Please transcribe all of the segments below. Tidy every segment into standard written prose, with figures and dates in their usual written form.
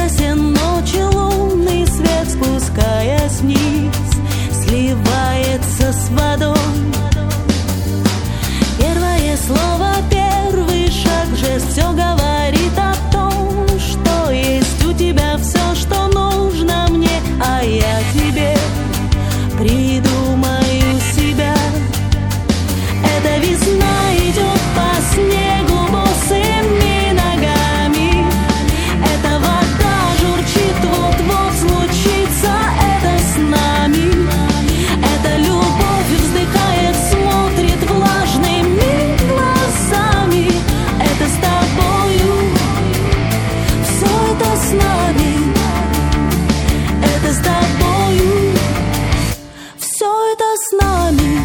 Ясен ночи лунный свет, спускаясь вниз, сливается с водой. Первое слово, первый шаг, жест, все говорит о том, что есть у тебя все, что нужно мне, а я тебе придумаю себя. Эта весна идет по снегу босыми ногами. Эта вода журчит, вот-вот случится это с нами. Эта любовь вздыхает, смотрит влажными глазами. Это с тобою, все это с нами. Это с тобою, все это с нами.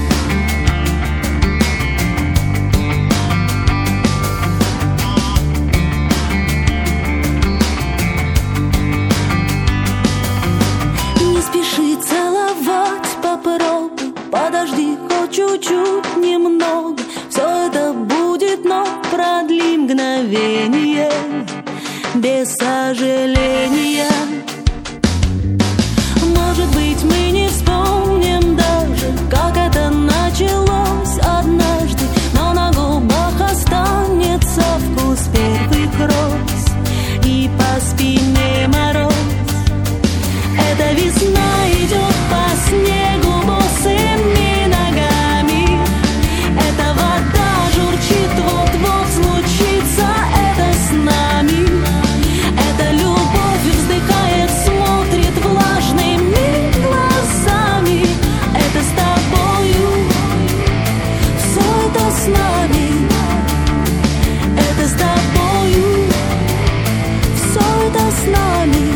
Попробуй, подожди хоть чуть-чуть, немного. Все это будет, но продли мгновение без сожаления. Может быть, мы не вспомним даже, как это началось однажды, но на губах останется вкус первых роз и по спине мороз. Эта весна идет по снегу босыми ногами. Эта вода журчит, вот-вот случится это с нами. Эта любовь вздыхает, смотрит влажными глазами. Это с тобою, все это с нами. Это с тобою, все это с нами.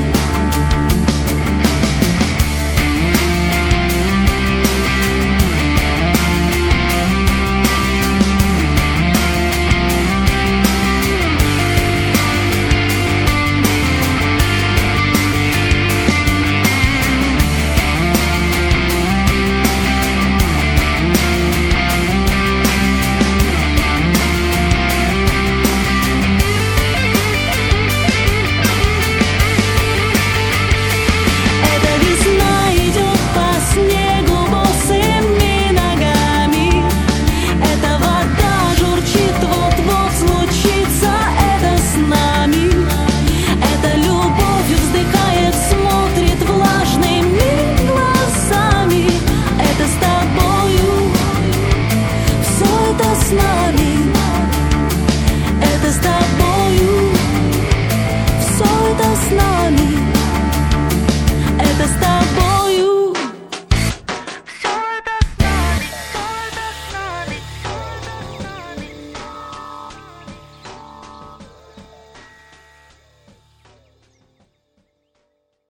С нами, это с тобою, все это с нами.